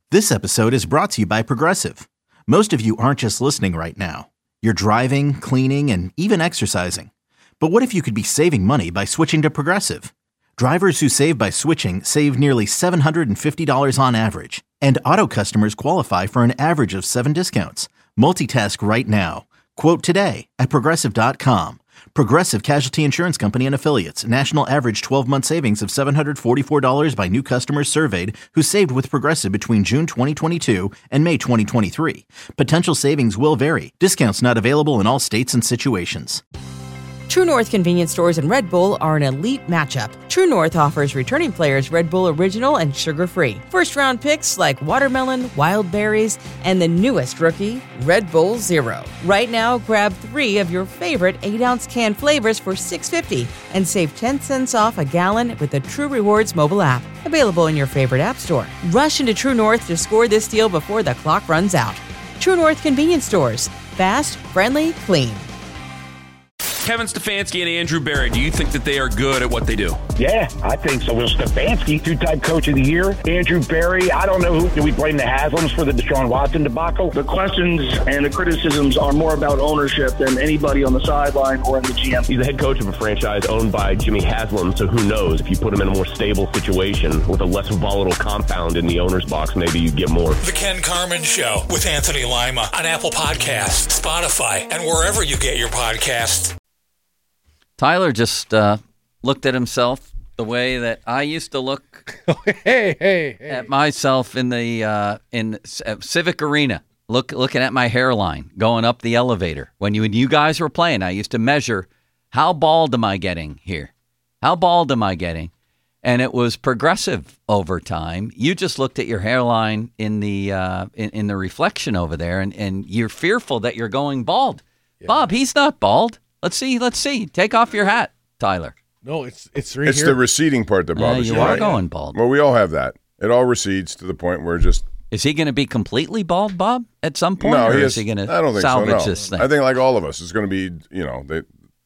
This episode is brought to you by Progressive. Most of you aren't just listening right now. You're driving, cleaning, and even exercising. But what if you could be saving money by switching to Progressive? Drivers who save by switching save nearly $750 on average. And auto customers qualify for an average of 7 discounts. Multitask right now. Quote today at Progressive.com. Progressive Casualty Insurance Company and Affiliates. National average 12-month savings of $744 by new customers surveyed who saved with Progressive between June 2022 and May 2023. Potential savings will vary. Discounts not available in all states and situations. True North convenience stores and Red Bull are an elite matchup. True North offers returning players Red Bull Original and sugar-free. First-round picks like watermelon, wild berries, and the newest rookie, Red Bull Zero. Right now, grab 3 of your favorite 8-ounce can flavors for $6.50 and save 10 cents off a gallon with the True Rewards mobile app. Available in your favorite app store. Rush into True North to score this deal before the clock runs out. True North convenience stores. Fast, friendly, clean. Kevin Stefanski and Andrew Berry, do you think that they are good at what they do? Yeah, I think so. Well, Stefanski, 2-time coach of the year. Andrew Berry, I don't know who. Do we blame the Haslams for the Deshaun Watson debacle? The questions and the criticisms are more about ownership than anybody on the sideline or in the GM. He's the head coach of a franchise owned by Jimmy Haslam, so who knows? If you put him in a more stable situation with a less volatile compound in the owner's box, maybe you get more. The Ken Carman Show with Anthony Lima on Apple Podcasts, Spotify, and wherever you get your podcasts. Tyler just looked at himself the way that I used to look at myself in the Civic Arena, looking at my hairline going up the elevator. When you guys were playing, I used to measure how bald am I getting here? How bald am I getting? And it was progressive over time. You just looked at your hairline in the in the reflection over there, and you're fearful that you're going bald. Yeah. Bob, he's not bald. Let's see. Take off your hat, Tyler. No, it's right It's here. the receding part that bothers you. You are going bald. Well, we all have that. It all recedes to the point where just... Is he going to be completely bald, Bob, at some point? No, or is he going to salvage this thing? I think like all of us, it's going to be, it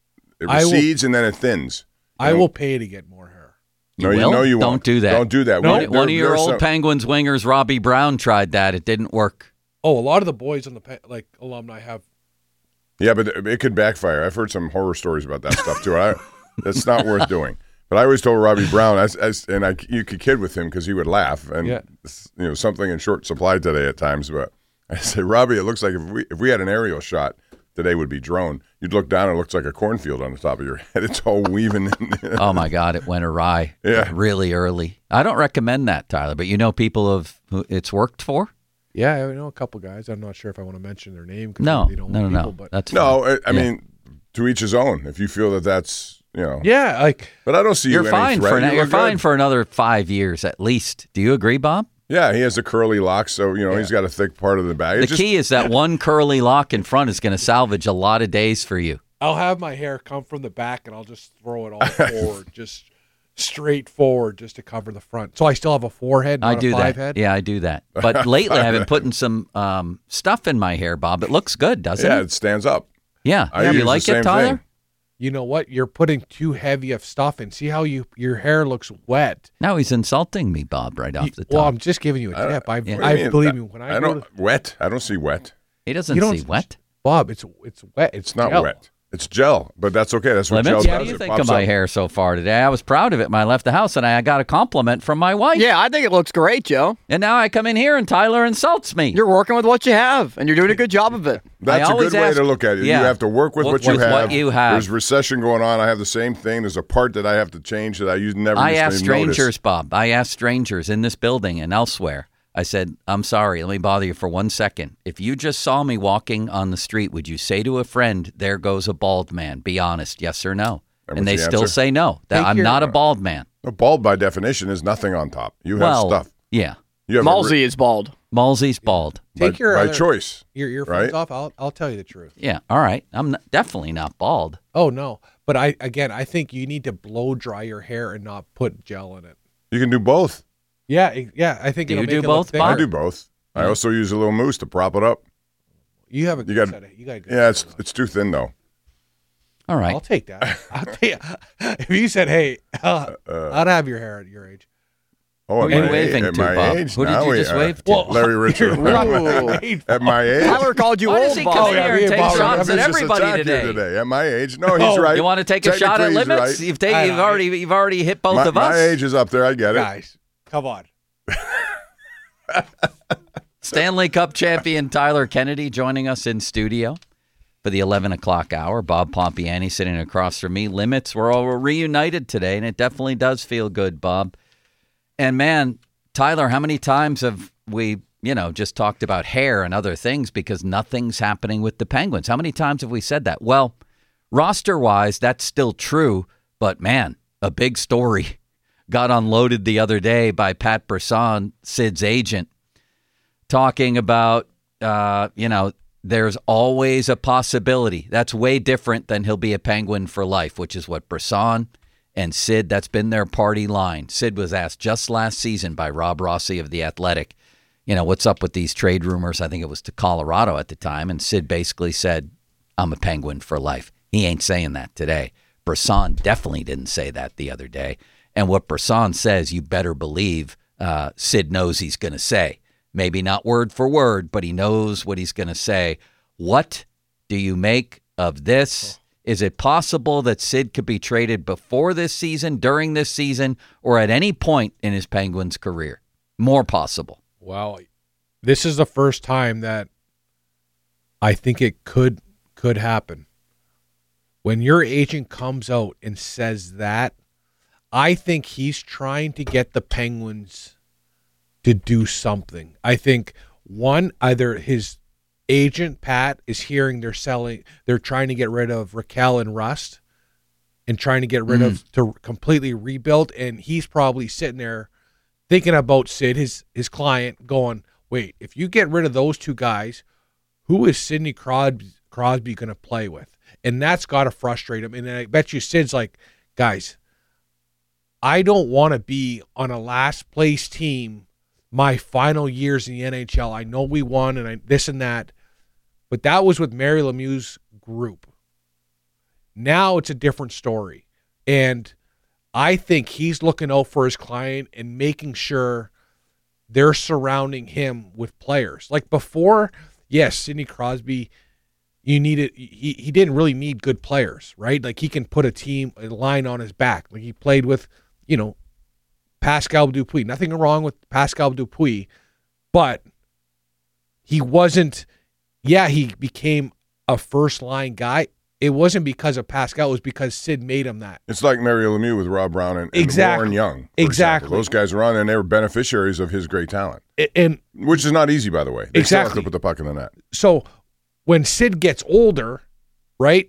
recedes and then it thins. I will pay to get more hair. No, you won't. Don't do that. Don't do that. No. One of your old Penguins wingers, Robbie Brown, tried that. It didn't work. Oh, a lot of the boys on the alumni have. Yeah, but it could backfire. I've heard some horror stories about that stuff too. That's not worth doing. But I always told Robbie Brown, you could kid with him because he would laugh, and something in short supply today at times. But I say, Robbie, it looks like if we had an aerial shot today, would be drone. You'd look down, and it looks like a cornfield on the top of your head. It's all weaving. Oh my God, it went awry. Yeah, really early. I don't recommend that, Tyler. But people who it's worked for. Yeah, I know a couple guys. I'm not sure if I want to mention their name. No. But that's fine. I mean, to each his own. If you feel that's Yeah, But I don't see you're you fine any threat. You're fine for another 5 years at least. Do you agree, Bob? Yeah, he has the curly locks, so he's got a thick part of the back. Key is that one curly lock in front is going to salvage a lot of days for you. I'll have my hair come from the back, and I'll just throw it all forward, just straight forward, just to cover the front. So I still have a forehead, not a five head. Yeah, I do that. But lately, I've been putting some stuff in my hair, Bob. It looks good, doesn't it? Yeah, it stands up. Yeah, you like it, Tyler? Thing. You know what? You're putting too heavy of stuff in. See how your hair looks wet. Now he's insulting me, Bob, right off the top. Well, I'm just giving you a tip. I believe me when I don't wet. I don't see wet. He doesn't see wet. Bob, it's wet. It's not wet. It's gel, but that's okay. That's what gel does. What do you think of my hair so far today? I was proud of it when I left the house, and I got a compliment from my wife. Yeah, I think it looks great, Joe. And now I come in here, and Tyler insults me. You're working with what you have, and you're doing a good job of it. That's a good way to look at it. Yeah, you have to work with what you have. What you have. There's recession going on. I have the same thing. There's a part that I have to change that I never I asked strangers, notice. Bob. I asked strangers in this building and elsewhere. I said, I'm sorry, let me bother you for 1 second. If you just saw me walking on the street, would you say to a friend, there goes a bald man? Be honest, yes or no? And they still say no. I'm not a bald man. A bald, by definition, is nothing on top. You have stuff. Yeah. Malsey is bald. Malsey's bald. Take by choice. Your earphones off. I'll tell you the truth. Yeah, all right. I'm definitely not bald. Oh, no. But I think you need to blow dry your hair and not put gel in it. You can do both. Yeah. I think do it'll you make do it both, look Bob? I do both. I also use a little mousse to prop it up. You have a good set of, you got a good Yeah, set it's too thin though. All right. I'll take that. I'll tell you, if you said, "Hey, I'd have your hair at your age." Oh, who are you waving to, Bob? Who did you just wave to? Larry Richard. At my age. Tyler called you Why old, does he come in here and take shots at everybody today? At my age. No, he's right. You want to take a shot at limits? Right. You've already hit both of us. My age is up there. I get it. Guys, come on. Stanley Cup champion Tyler Kennedy joining us in studio for the 11 o'clock hour. Bob Pompiani sitting across from me. Limits, we're all reunited today, and it definitely does feel good, Bob. And, man, Tyler, how many times have we, just talked about hair and other things because nothing's happening with the Penguins? How many times have we said that? Well, roster-wise, that's still true, but, man, a big story got unloaded the other day by Pat Brisson, Sid's agent, talking about, there's always a possibility. That's way different than he'll be a Penguin for life, which is what Brisson and Sid, that's been their party line. Sid was asked just last season by Rob Rossi of The Athletic, what's up with these trade rumors? I think it was to Colorado at the time. And Sid basically said, I'm a Penguin for life. He ain't saying that today. Brisson definitely didn't say that the other day. And what Brisson says, you better believe Sid knows he's going to say. Maybe not word for word, but he knows what he's going to say. What do you make of this? Is it possible that Sid could be traded before this season, during this season, or at any point in his Penguins career? More possible. Well, this is the first time that I think it could happen. When your agent comes out and says that, I think he's trying to get the Penguins to do something. I think, one, either his agent Pat is hearing they're trying to get rid of Raquel and Rust and trying to get rid of to completely rebuild, and he's probably sitting there thinking about Sid, his client, going, wait, if you get rid of those two guys, who is Sidney Crosby going to play with? And that's got to frustrate him. And I bet you Sid's like, guys, I don't want to be on a last place team my final years in the NHL. I know we won and this and that, but that was with Mary Lemieux's group. Now it's a different story. And I think he's looking out for his client and making sure they're surrounding him with players. Like before, yes, Sidney Crosby, he didn't really need good players, right? Like he can put a line on his back. Like he played with, Pascal Dupuis. Nothing wrong with Pascal Dupuis, but he wasn't, he became a first-line guy. It wasn't because of Pascal. It was because Sid made him that. It's like Mario Lemieux with Rob Brown and Warren Young. Exactly. Example. Those guys were on, and they were beneficiaries of his great talent. Which is not easy, by the way. They still have to put the puck in the net. So when Sid gets older, right,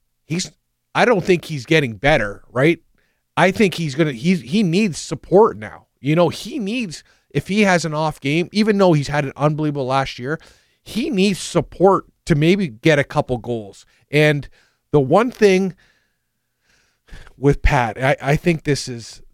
I don't think he's getting better, right? I think he needs support now. He needs, if he has an off game, even though he's had an unbelievable last year, he needs support to maybe get a couple goals. And the one thing with Pat, I think this is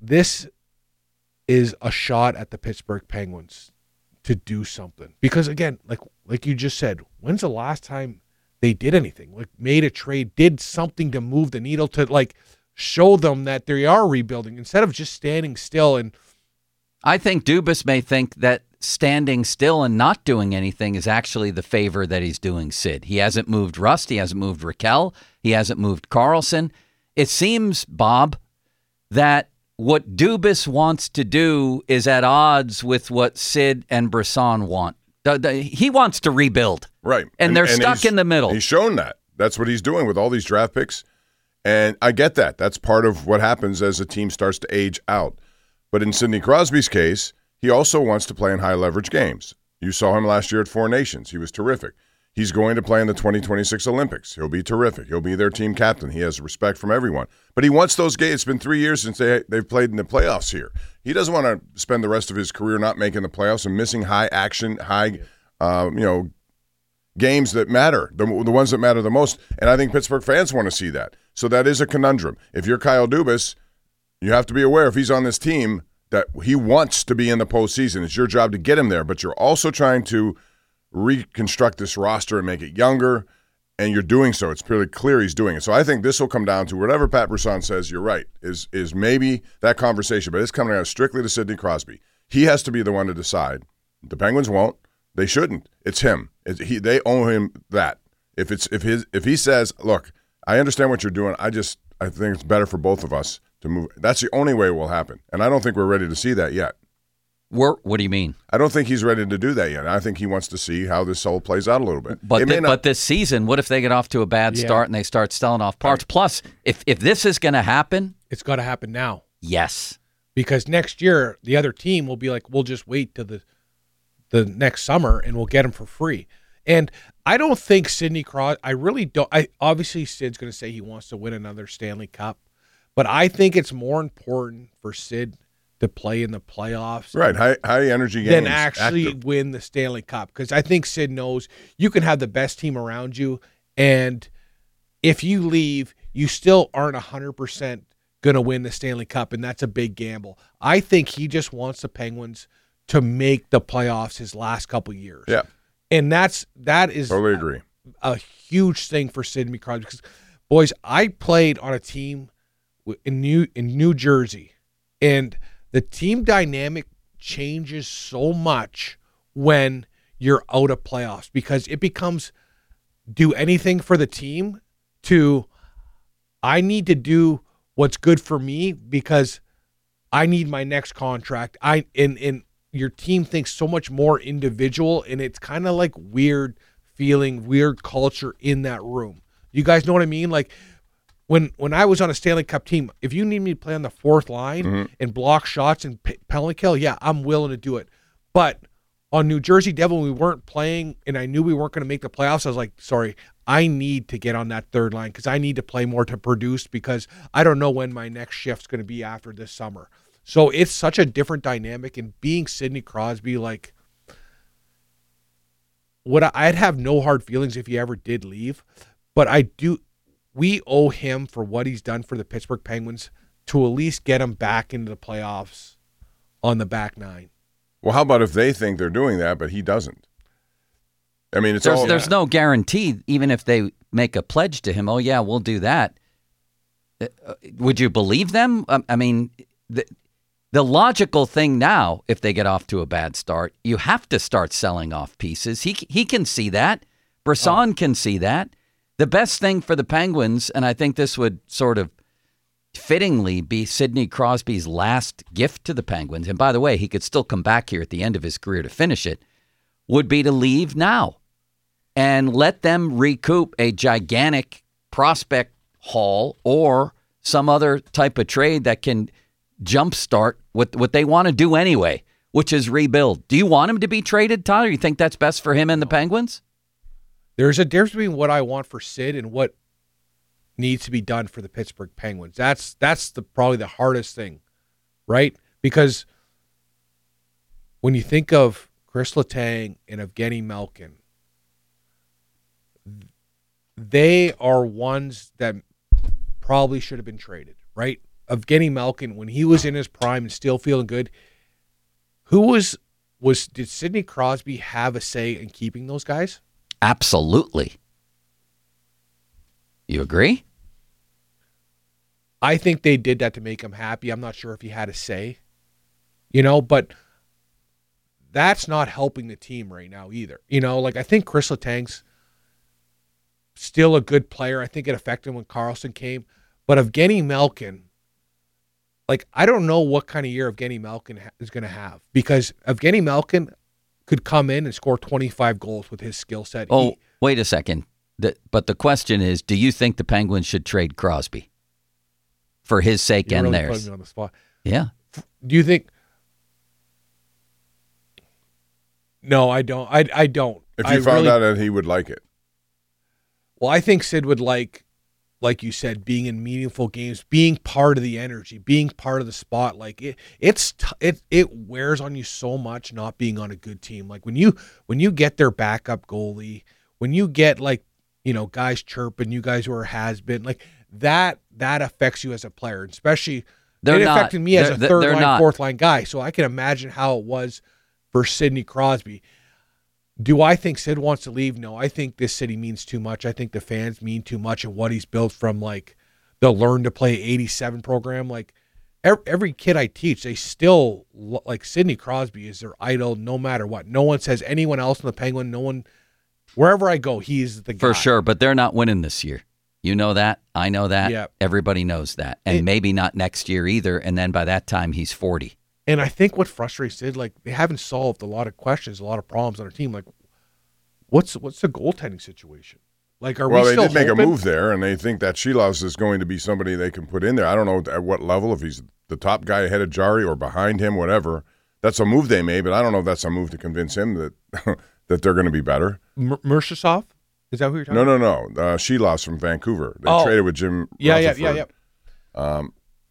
a shot at the Pittsburgh Penguins to do something. Because again, like you just said, when's the last time they did anything? Like made a trade, did something to move the needle, to show them that they are rebuilding instead of just standing still. And I think Dubas may think that standing still and not doing anything is actually the favor that he's doing Sid. He hasn't moved Rust. He hasn't moved Raquel. He hasn't moved Carlson. It seems, Bob, that what Dubas wants to do is at odds with what Sid and Brisson want. He wants to rebuild. Right. And they're stuck in the middle. He's shown that. That's what he's doing with all these draft picks. And I get that. That's part of what happens as a team starts to age out. But in Sidney Crosby's case, he also wants to play in high-leverage games. You saw him last year at Four Nations. He was terrific. He's going to play in the 2026 Olympics. He'll be terrific. He'll be their team captain. He has respect from everyone. But he wants those games. It's been 3 years since they've played in the playoffs here. He doesn't want to spend the rest of his career not making the playoffs and missing high-action, games that matter, the ones that matter the most. And I think Pittsburgh fans want to see that. So that is a conundrum. If you're Kyle Dubas, you have to be aware if he's on this team that he wants to be in the postseason. It's your job to get him there, but you're also trying to reconstruct this roster and make it younger, and you're doing so. It's pretty clear he's doing it. So I think this will come down to whatever Pat Brisson says, you're right, is maybe that conversation, but it's coming down strictly to Sidney Crosby. He has to be the one to decide. The Penguins won't. They shouldn't. It's him. They owe him that. If he says, look, I understand what you're doing. I think it's better for both of us to move. That's the only way it will happen. And I don't think we're ready to see that yet. What do you mean? I don't think he's ready to do that yet. I think he wants to see how this all plays out a little bit. But this season, what if they get off to a bad start and they start selling off parts? Plus, if this is going to happen, it's got to happen now. Yes, because next year the other team will be like, we'll just wait till the next summer and we'll get him for free. And I don't think Sidney Crosby. I really don't. Obviously Sid's going to say he wants to win another Stanley Cup, but I think it's more important for Sid to play in the playoffs, right? High energy games, than actually win the Stanley Cup. Because I think Sid knows you can have the best team around you, and if you leave, you still aren't 100% going to win the Stanley Cup, and that's a big gamble. I think he just wants the Penguins to make the playoffs his last couple years. Yeah, and that is totally agree. A huge thing for Sidney Crosby. Because, boys, I played on a team in New Jersey, and the team dynamic changes so much when you're out of playoffs, because it becomes do anything for the team to I need to do what's good for me because I need my next contract. And your team thinks so much more individual, and it's kind of like weird feeling, weird culture in that room. You guys know what I mean? Like when I was on a Stanley Cup team, if you need me to play on the fourth line and block shots and penalty kill, yeah, I'm willing to do it. But on New Jersey Devil, we weren't playing, and I knew we weren't going to make the playoffs. I was like, sorry, I need to get on that third line because I need to play more to produce because I don't know when my next shift's going to be after this summer. So it's such a different dynamic, and being Sidney Crosby, like, I'd have no hard feelings if he ever did leave, but we owe him for what he's done for the Pittsburgh Penguins to at least get him back into the playoffs on the back nine. Well, how about if they think they're doing that, but he doesn't? I mean, there's no guarantee, even if they make a pledge to him, oh, yeah, we'll do that. Would you believe them? I mean, the logical thing now, if they get off to a bad start, you have to start selling off pieces. He can see that. Brisson can see that. The best thing for the Penguins, and I think this would sort of fittingly be Sidney Crosby's last gift to the Penguins, and by the way, he could still come back here at the end of his career to finish it, would be to leave now and let them recoup a gigantic prospect haul or some other type of trade that can jumpstart what they want to do anyway, which is rebuild. Do you want him to be traded, Tyler? You think that's best for him and the Penguins? There's a difference between what I want for Sid and what needs to be done for the Pittsburgh Penguins. That's probably the hardest thing, right? Because when you think of Chris Letang and Evgeny Malkin, they are ones that probably should have been traded, right? Evgeny Malkin, when he was in his prime and still feeling good, did Sidney Crosby have a say in keeping those guys? Absolutely. You agree? I think they did that to make him happy. I'm not sure if he had a say, but that's not helping the team right now either. I think Chris Letang's still a good player. I think it affected him when Karlsson came. But Evgeny Malkin, I don't know what kind of year Evgeny Malkin is going to have, because Evgeny Malkin could come in and score 25 goals with his skill set. Oh, wait a second. But the question is, do you think the Penguins should trade Crosby for his sake and really theirs? Put me on the spot. Yeah. Do you think? No, I don't. I don't. If you found out that he would like it. Well, I think Sid would like you said, being in meaningful games, being part of the energy, being part of the spotlight. It wears on you so much not being on a good team. Like when you get their backup goalie, when you get guys chirping, you guys who are has-been, that affects you as a player, especially it affected me as a third-line, fourth-line guy. So I can imagine how it was for Sidney Crosby. Do I think Sid wants to leave? No, I think this city means too much. I think the fans mean too much, and what he's built from the Learn to Play 87 program. every kid I teach, they still like Sidney Crosby is their idol no matter what. No one says anyone else in the Penguin. No one, wherever I go, he's the guy. For sure, but they're not winning this year. You know that. I know that. Yeah. Everybody knows that. And maybe not next year either. And then by that time, he's 40. And I think what frustrates Sid, like they haven't solved a lot of questions, a lot of problems on their team. Like, what's the goaltending situation? Like, are we still they did make a move there, and they think that Sheelos is going to be somebody they can put in there. I don't know at what level, if he's the top guy ahead of Jari or behind him, whatever. That's a move they made, but I don't know if that's a move to convince him that that they're going to be better. Mershasov? Is that who you're talking about? No. Sheelos from Vancouver. They traded with Jim Rutherford. Yeah.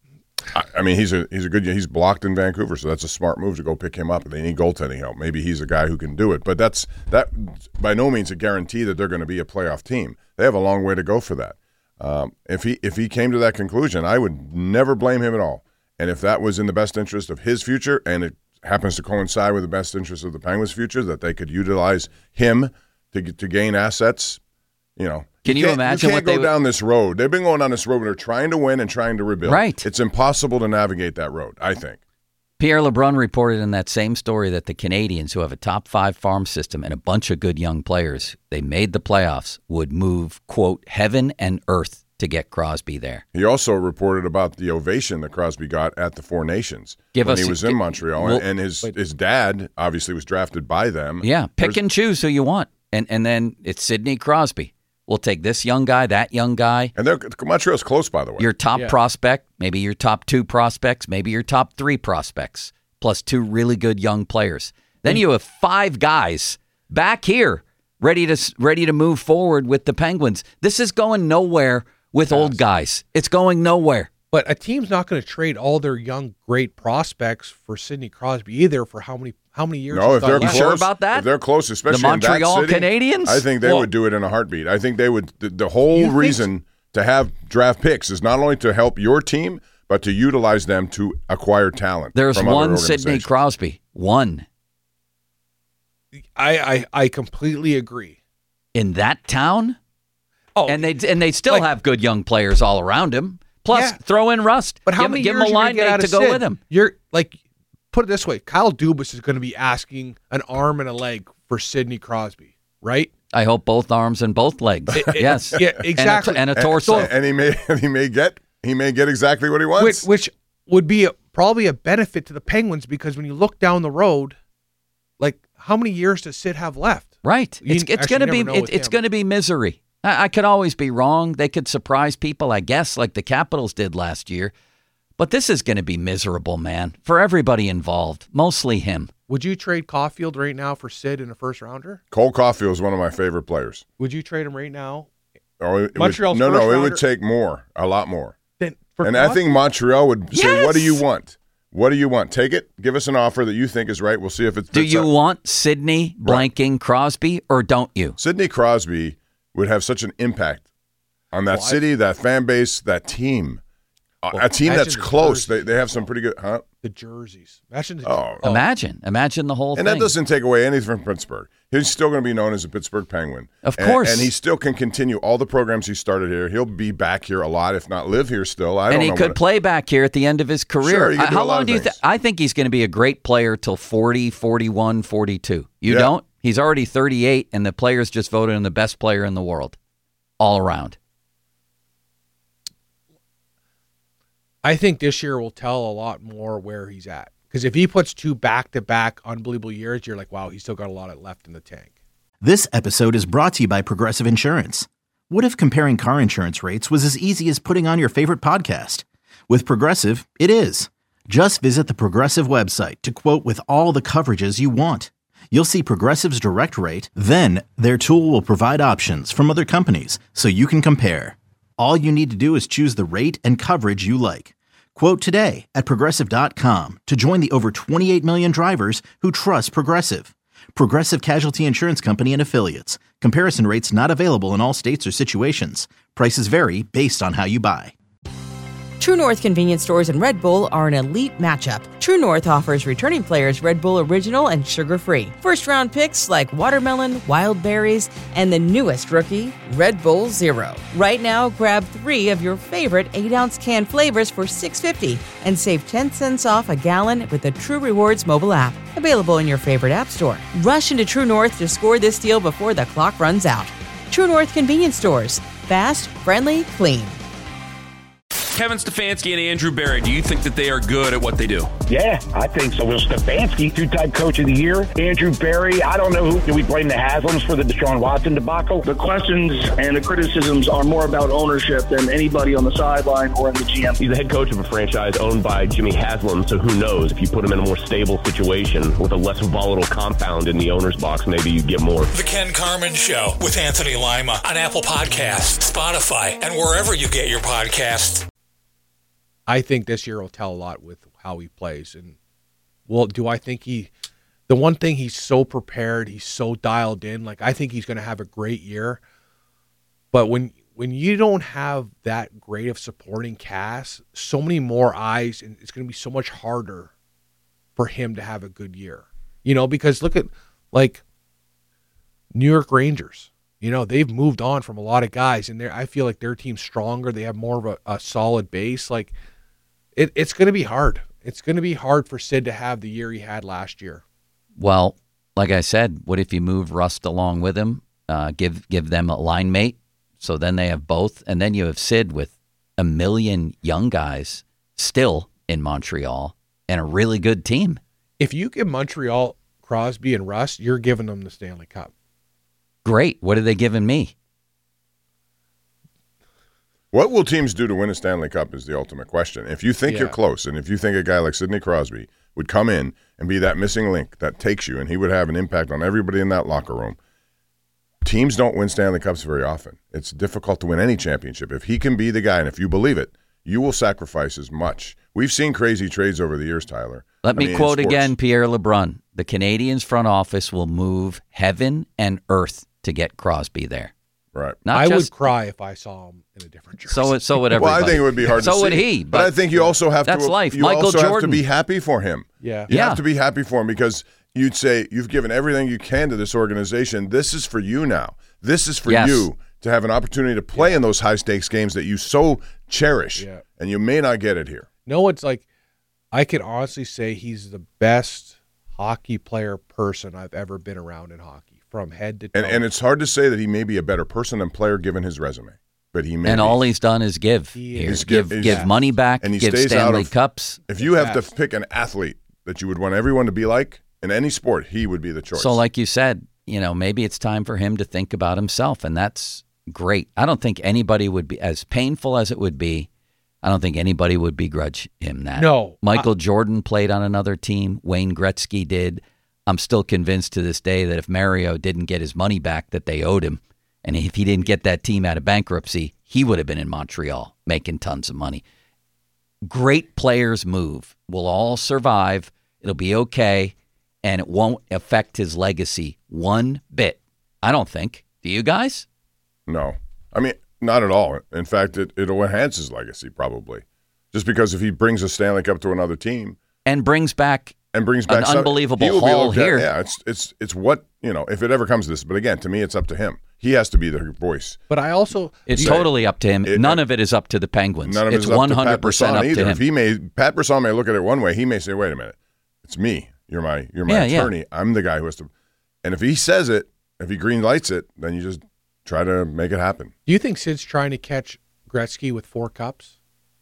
I mean, he's blocked in Vancouver, so that's a smart move to go pick him up. They need goaltending help. Maybe he's a guy who can do it, but that by no means a guarantee that they're going to be a playoff team. They have a long way to go for that. If he came to that conclusion, I would never blame him at all. And if that was in the best interest of his future, and it happens to coincide with the best interest of the Penguins' future, that they could utilize him to gain assets, Can you imagine what they go down this road? They've been going down this road when they're trying to win and trying to rebuild. Right. It's impossible to navigate that road, I think. Pierre LeBrun reported in that same story that the Canadians, who have a top 5 farm system and a bunch of good young players, they made the playoffs, would move, quote, heaven and earth to get Crosby there. He also reported about the ovation that Crosby got at the Four Nations when he was in Montreal. And his dad obviously was drafted by them. Yeah, pick and choose who you want. And then it's Sidney Crosby. We'll take this young guy, that young guy. And Montreal's close, by the way. Your top prospect, maybe your top 2 prospects, maybe your top 3 prospects, plus 2 really good young players. Then you have 5 guys back here ready to move forward with the Penguins. This is going nowhere with old guys. It's going nowhere. But a team's not going to trade all their young, great prospects for Sidney Crosby either. For how many years? No, if they're close, sure about that? If they're close, especially the Montreal in that city, Canadiens, I think they would do it in a heartbeat. I think they would. The whole reason to have draft picks is not only to help your team, but to utilize them to acquire talent. There's one Sidney Crosby. One. I completely agree. In that town? Oh, and they still have good young players all around him. Plus, throw in Rust. But how many give years him a line mate to go with him? You're like, put it this way: Kyle Dubas is going to be asking an arm and a leg for Sidney Crosby, right? I hope both arms and both legs. Yes, yeah, exactly, and a torso. And he may get exactly what he wants, which would be probably a benefit to the Penguins, because when you look down the road, like how many years does Sid have left? Right, it's going to be misery. I could always be wrong. They could surprise people, I guess, like the Capitals did last year. But this is going to be miserable, man, for everybody involved, mostly him. Would you trade Caulfield right now for Sid in a first-rounder? Cole Caulfield is one of my favorite players. Would you trade him right now? Montreal's it would take more, a lot more. I think Montreal would say, what do you want? What do you want? Take it. Give us an offer that you think is right. We'll see if it's. Do you want Sidney blanking Crosby, or don't you? Sidney Crosby would have such an impact on that city, that fan base, that team. A team that's close. They have some pretty good, huh? The jerseys. Imagine the whole thing. And that doesn't take away anything from Pittsburgh. He's still going to be known as a Pittsburgh Penguin. Of course. And he still can continue all the programs he started here. He'll be back here a lot, if not live here still. I don't know. And he could play back here at the end of his career. Sure, he could do How a lot long of do you things. I think he's going to be a great player till 40, 41, 42. You don't? He's already 38, and the players just voted him the best player in the world. All around. I think this year will tell a lot more where he's at. Because if he puts 2 back-to-back unbelievable years, you're like, wow, he's still got a lot left in the tank. This episode is brought to you by Progressive Insurance. What if comparing car insurance rates was as easy as putting on your favorite podcast? With Progressive, it is. Just visit the Progressive website to quote with all the coverages you want. You'll see Progressive's direct rate, then their tool will provide options from other companies so you can compare. All you need to do is choose the rate and coverage you like. Quote today at Progressive.com to join the over 28 million drivers who trust Progressive. Progressive Casualty Insurance Company and Affiliates. Comparison rates not available in all states or situations. Prices vary based on how you buy. True North convenience stores and Red Bull are an elite matchup. True North offers returning players Red Bull Original and sugar-free. First-round picks like watermelon, wild berries, and the newest rookie, Red Bull Zero. Right now, grab 3 of your favorite 8-ounce can flavors for $6.50 and save 10 cents off a gallon with the True Rewards mobile app. Available in your favorite app store. Rush into True North to score this deal before the clock runs out. True North convenience stores. Fast, friendly, clean. Kevin Stefanski and Andrew Berry, do you think that they are good at what they do? Yeah, I think so. Will Stefanski, 2-time coach of the year. Andrew Berry, I don't know who. Do we blame the Haslams for the Deshaun Watson debacle? The questions and the criticisms are more about ownership than anybody on the sideline or in the GM. He's the head coach of a franchise owned by Jimmy Haslam, so who knows? If you put him in a more stable situation with a less volatile compound in the owner's box, maybe you get more. The Ken Carman Show with Anthony Lima on Apple Podcasts, Spotify, and wherever you get your podcasts. I think this year will tell a lot with how he plays. And, well, do I think the one thing, he's so prepared, he's so dialed in. Like, I think he's going to have a great year. But when you don't have that great of supporting cast, so many more eyes, and it's going to be so much harder for him to have a good year. You know, because look at, like, New York Rangers. You know, they've moved on from a lot of guys, and I feel like their team's stronger. They have more of a solid base. Like, it's going to be hard. It's going to be hard for Sid to have the year he had last year. Well, like I said, what if you move Rust along with him, give them a line mate, so then they have both, and then you have Sid with 1 million young guys still in Montreal and a really good team. If you give Montreal Crosby and Rust, you're giving them the Stanley Cup. Great. What are they giving me? What will teams do to win a Stanley Cup is the ultimate question. If you think you're close, and if you think a guy like Sidney Crosby would come in and be that missing link that takes you, and he would have an impact on everybody in that locker room, teams don't win Stanley Cups very often. It's difficult to win any championship. If he can be the guy, and if you believe it, you will sacrifice as much. We've seen crazy trades over the years, Tyler. Let me quote again Pierre LeBrun. The Canadiens front office will move heaven and earth to get Crosby there. Right. I would cry if I saw him in a different jersey. So would everybody. Well, I think it would be hard to see. So would he. But I think you also have that's to. Life. You Michael also Jordan. have to be happy for him. Yeah. You have to be happy for him because you'd say you've given everything you can to this organization. This is for you now. This is for you to have an opportunity to play in those high stakes games that you so cherish, and you may not get it here. No, it's like I can honestly say he's the best hockey player person I've ever been around in hockey. From head to toe. And it's hard to say that he may be a better person and player given his resume, but he may. And be. all he's done is give. Give money back, and he give stays Stanley out of, Cups. If you have to pick an athlete that you would want everyone to be like in any sport, he would be the choice. So like you said, maybe it's time for him to think about himself, and that's great. I don't think anybody would be, as painful as it would be, I don't think anybody would begrudge him that. No. Michael Jordan played on another team. Wayne Gretzky did. I'm still convinced to this day that if Mario didn't get his money back that they owed him, and if he didn't get that team out of bankruptcy, he would have been in Montreal making tons of money. Great players move. We'll all survive. It'll be okay, and it won't affect his legacy one bit. I don't think. Do you guys? No. I mean, not at all. In fact, it'll enhance his legacy probably. Just because if he brings a Stanley Cup to another team. And brings back an unbelievable haul here. Yeah, it's what, if it ever comes to this. But again, to me, it's up to him. He has to be the voice. But I also... It's totally up to him. None of it is up to the Penguins. None of it it's is up 100% to Pat Brisson up either. to him. Pat Brisson may look at it one way. He may say, wait a minute. It's me. You're my attorney. I'm the guy who has to... And if he says it, if he green lights it, then you just try to make it happen. Do you think Sid's trying to catch Gretzky with 4 cups?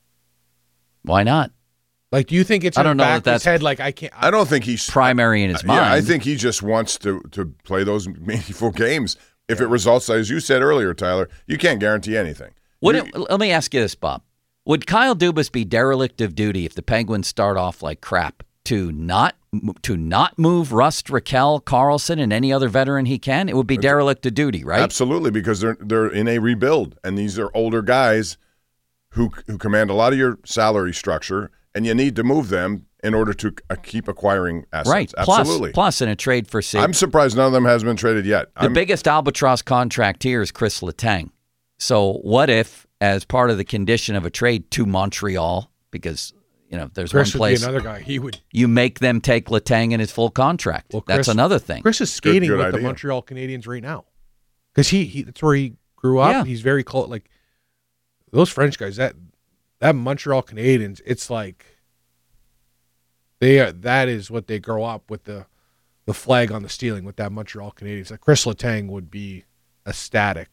Why not? Like, do you think it's in the back of his head? Like, I don't think he's primary in his mind. Yeah, I think he just wants to play those meaningful games. If it results, as you said earlier, Tyler, you can't guarantee anything. Let me ask you this, Bob. Would Kyle Dubas be derelict of duty if the Penguins start off like crap to not move Rust, Raquel, Carlson, and any other veteran he can? It would be derelict of duty, right? Absolutely, because they're in a rebuild, and these are older guys who command a lot of your salary structure, and you need to move them in order to keep acquiring assets. Right. Absolutely. Plus in a trade for Sid. I'm surprised none of them has been traded yet. The biggest albatross contract here is Chris Letang. So what if as part of the condition of a trade to Montreal, because there's Chris one place would be another guy. He would. You make them take Letang in his full contract. Well, that's another thing. Chris is skating Good with idea. the Montreal Canadiens right now because he that's where he grew up. Yeah. He's very close. Like those French guys, that Montreal Canadiens, it's like that is what they grow up with, the flag on the ceiling with that Montreal Canadiens. Like Chris Letang would be ecstatic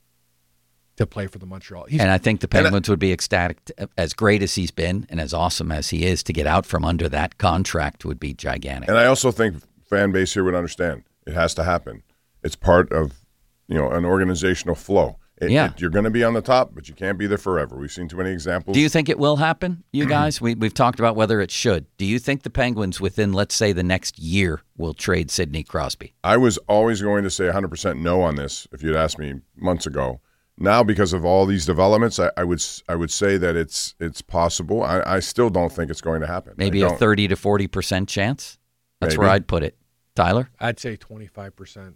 to play for the Montreal. And I think the Penguins would be ecstatic, as great as he's been and as awesome as he is, to get out from under that contract would be gigantic. And I also think fan base here would understand it has to happen. It's part of an organizational flow. You're going to be on the top, but you can't be there forever. We've seen too many examples. Do you think it will happen, you guys? We've talked about whether it should. Do you think the Penguins, within, let's say, the next year, will trade Sidney Crosby? I was always going to say 100% no on this if you'd asked me months ago. Now, because of all these developments, I would say that it's possible. I still don't think it's going to happen. Maybe a 30 to 40% chance? That's where I'd put it. Tyler? I'd say 25%.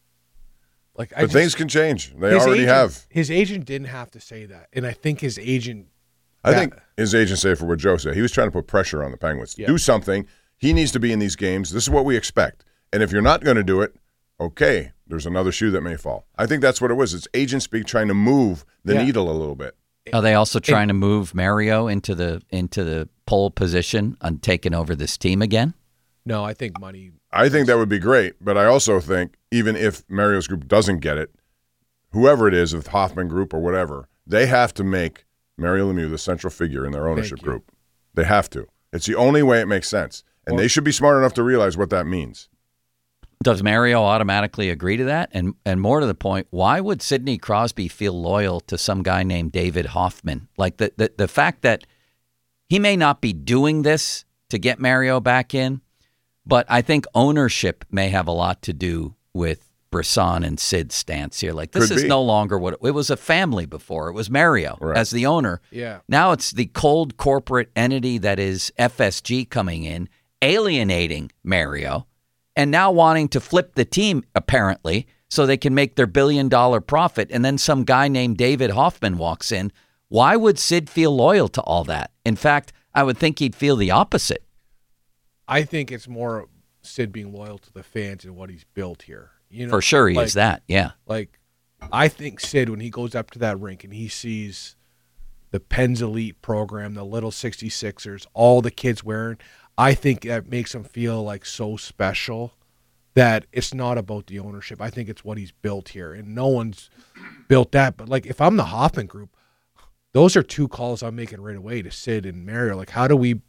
But things can change. They already have. His agent didn't have to say that, and I think his agent. I think his agent said for what Joe said. He was trying to put pressure on the Penguins. Yeah. Do something. He needs to be in these games. This is what we expect. And if you're not going to do it, okay, there's another shoe that may fall. I think that's what it was. It's agent speak trying to move the needle a little bit. Are they also trying to move Mario into the pole position on taking over this team again? No, I think money. I think that would be great, but I also think even if Mario's group doesn't get it, whoever it is, if Hoffman Group or whatever, they have to make Mario Lemieux the central figure in their ownership group. They have to. It's the only way it makes sense, and they should be smart enough to realize what that means. Does Mario automatically agree to that? And more to the point, why would Sidney Crosby feel loyal to some guy named David Hoffman? Like the fact that he may not be doing this to get Mario back in, but I think ownership may have a lot to do with Brisson and Sid's stance here. Like, this is no longer what it was. A family before. It was Mario as the owner. Yeah. Now it's the cold corporate entity that is FSG coming in, alienating Mario, and now wanting to flip the team, apparently, so they can make their $1 billion profit. And then some guy named David Hoffman walks in. Why would Sid feel loyal to all that? In fact, I would think he'd feel the opposite. I think it's more Sid being loyal to the fans and what he's built here. For sure he is that, yeah. Like, I think Sid, when he goes up to that rink and he sees the Pens Elite program, the little 66ers, all the kids wearing, I think that makes him feel like so special that it's not about the ownership. I think it's what he's built here, and no one's built that. But, like, if I'm the Hoffman Group, those are two calls I'm making right away to Sid and Mario. Like, how do we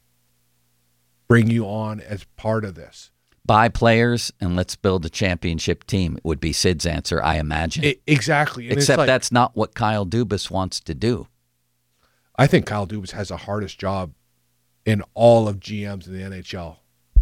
bring you on as part of this? Buy players and let's build a championship team would be Sid's answer, I imagine. Exactly. And except that's not what Kyle Dubas wants to do. I think Kyle Dubas has the hardest job in all of GMs in the NHL.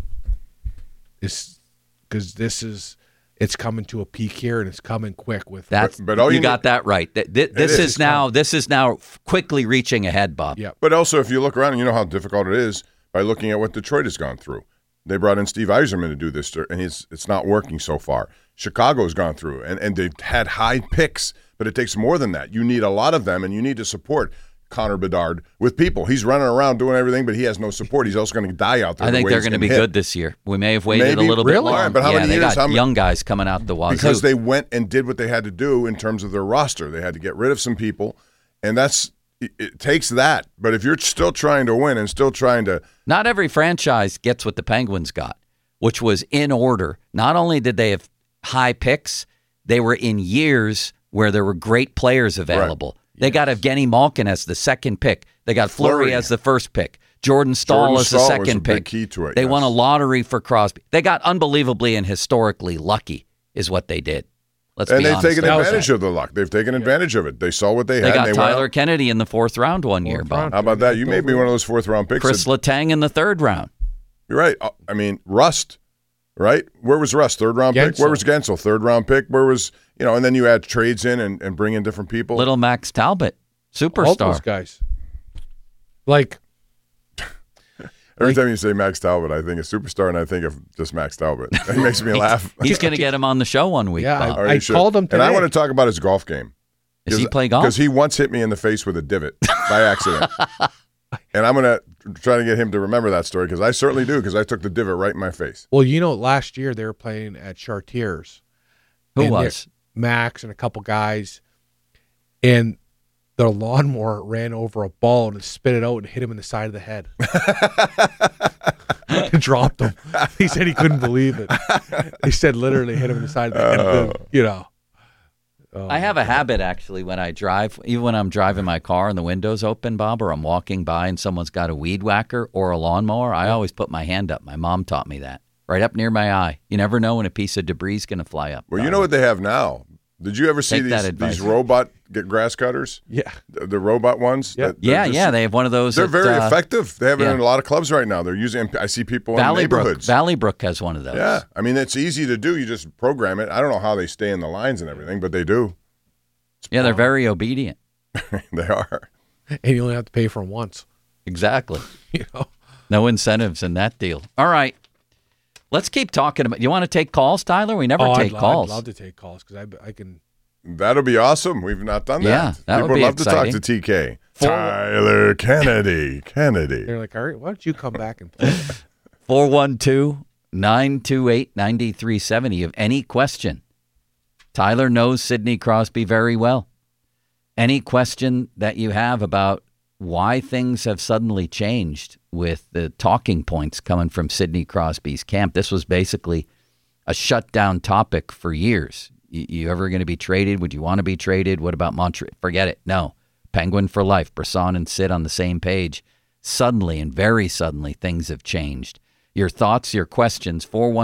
Because it's coming to a peak here, and it's coming quick with that. But you got that right. This is now quickly reaching ahead, Bob. Yeah. But also, if you look around, and you know how difficult it is by looking at what Detroit has gone through. They brought in Steve Yzerman to do this, and it's not working so far. Chicago's gone through, and they've had high picks, but it takes more than that. You need a lot of them, and you need to support Connor Bedard with people. He's running around doing everything, but he has no support. He's also going to die out there. I think they're going to be good this year. We may have waited a little bit long. But how many years? They got young guys coming out the wazoo. Because they went and did what they had to do in terms of their roster. They had to get rid of some people, and it takes that. But if you're still trying to win and still trying to... Not every franchise gets what the Penguins got, which was in order. Not only did they have high picks, they were in years where there were great players available. Right. They got Evgeny Malkin as the second pick. They got Fleury as the first pick. Jordan Staal as the second pick. Key to it, they won a lottery for Crosby. They got unbelievably and historically lucky is what they did. Let's be honest. And they've taken advantage of the luck. They've taken advantage of it. They saw what they had. They got Tyler Kennedy in the fourth round one year, Bob. How about that? You may be one of those fourth-round picks. Chris Letang in the third round. You're right. I mean, Rust, right? Where was Rust? Third-round pick? Where was Gensel? Third-round pick? Where was, and then you add trades in and bring in different people. Little Max Talbot, superstar. All those guys. Like... Every time you say Max Talbot, I think of superstar, and I think of just Max Talbot. It makes me laugh. He's going to get him on the show one week. Yeah, Bob. I called him today. And I want to talk about his golf game. Does he play golf? Because he once hit me in the face with a divot by accident. And I'm going to try to get him to remember that story because I certainly do because I took the divot right in my face. Well, last year they were playing at Chartiers. Who was? Max and a couple guys. And the lawnmower ran over a ball and spit it out and hit him in the side of the head. It dropped him. He said he couldn't believe it. He said literally hit him in the side of the head. I have a habit, actually, when I drive, even when I'm driving my car and the window's open, Bob, or I'm walking by and someone's got a weed whacker or a lawnmower, I always put my hand up. My mom taught me that. Right up near my eye. You never know when a piece of debris is going to fly up. Well, you know what they have now? Did you ever see these robot grass cutters? Yeah. The robot ones? Yeah, they have one of those. They're very effective. They have it in a lot of clubs right now. They're using. I see people in neighborhoods. Valleybrook has one of those. Yeah. I mean, it's easy to do. You just program it. I don't know how they stay in the lines and everything, but they do. They're very obedient. They are. And you only have to pay for them once. Exactly. No incentives in that deal. All right. Let's keep talking about. You want to take calls, Tyler? We never take calls. I'd love to take calls because I can. That'll be awesome. We've not done that. Yeah, that People would be love exciting. to talk to TK. Tyler Kennedy. They're like, all right, why don't you come back and play? 412-928-9370. You have any question? Tyler knows Sidney Crosby very well. Any question that you have about why things have suddenly changed with the talking points coming from Sidney Crosby's camp? This was basically a shutdown topic for years. You ever going to be traded? Would you want to be traded? What about Montreal? Forget it. No. Penguin for life. Brisson and Sid on the same page. Suddenly, and very suddenly, things have changed. Your thoughts, your questions,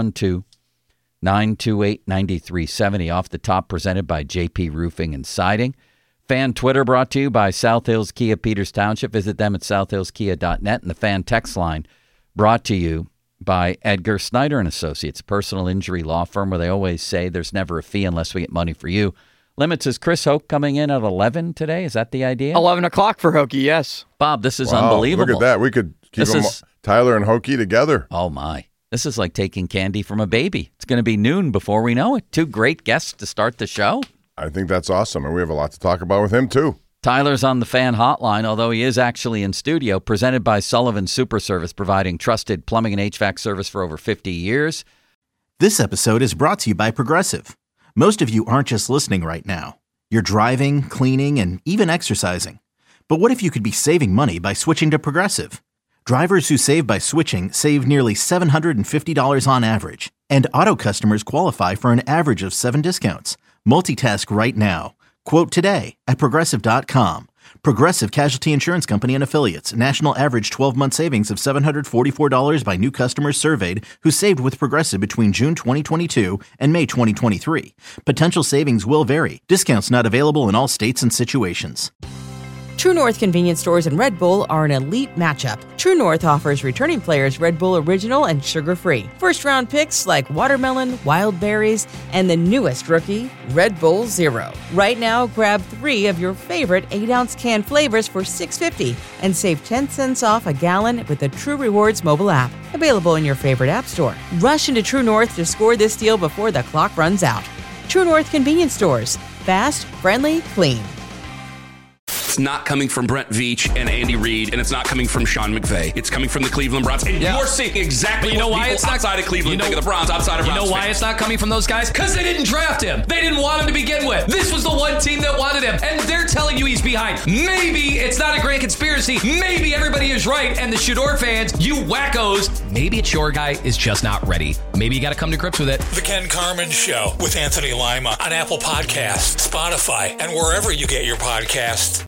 412-928-9370. Off the top, presented by JP Roofing and Siding. Fan Twitter brought to you by South Hills Kia Peters Township. Visit them at southhillskia.net. And the fan text line brought to you by Edgar Snyder and Associates, personal injury law firm where they always say there's never a fee unless we get money for you. Limits is Chris Hoke coming in at 11 today. Is that the idea? 11 o'clock for Hokie, yes. Bob, this is unbelievable. Look at that. We could keep Tyler and Hokie together. Oh, my. This is like taking candy from a baby. It's going to be noon before we know it. Two great guests to start the show. I think that's awesome, and we have a lot to talk about with him, too. Tyler's on the fan hotline, although he is actually in studio, presented by Sullivan Super Service, providing trusted plumbing and HVAC service for over 50 years. This episode is brought to you by Progressive. Most of you aren't just listening right now. You're driving, cleaning, and even exercising. But what if you could be saving money by switching to Progressive? Drivers who save by switching save nearly $750 on average, and auto customers qualify for an average of 7 discounts. Multitask right now. Quote today at Progressive.com. Progressive Casualty Insurance Company and Affiliates. National average 12-month savings of $744 by new customers surveyed who saved with Progressive between June 2022 and May 2023. Potential savings will vary. Discounts not available in all states and situations. True North convenience stores and Red Bull are an elite matchup. True North offers returning players Red Bull Original and sugar-free. First-round picks like watermelon, wild berries, and the newest rookie, Red Bull Zero. Right now, grab 3 of your favorite 8-ounce can flavors for $6.50 and save 10 cents off a gallon with the True Rewards mobile app. Available in your favorite app store. Rush into True North to score this deal before the clock runs out. True North convenience stores. Fast, friendly, clean. It's not coming from Brent Veach and Andy Reid, and it's not coming from Sean McVay. It's coming from the Cleveland Browns. And you're seeing exactly what people outside of Cleveland think of the Browns, outside of Browns. You know why it's not coming from those guys? Because they didn't draft him. They didn't want him to begin with. This was the one team that wanted him, and they're telling you he's behind. Maybe it's not a grand conspiracy. Maybe everybody is right, and the Shador fans, you wackos, maybe it's your guy is just not ready. Maybe you got to come to grips with it. The Ken Carman Show with Anthony Lima on Apple Podcasts, Spotify, and wherever you get your podcasts.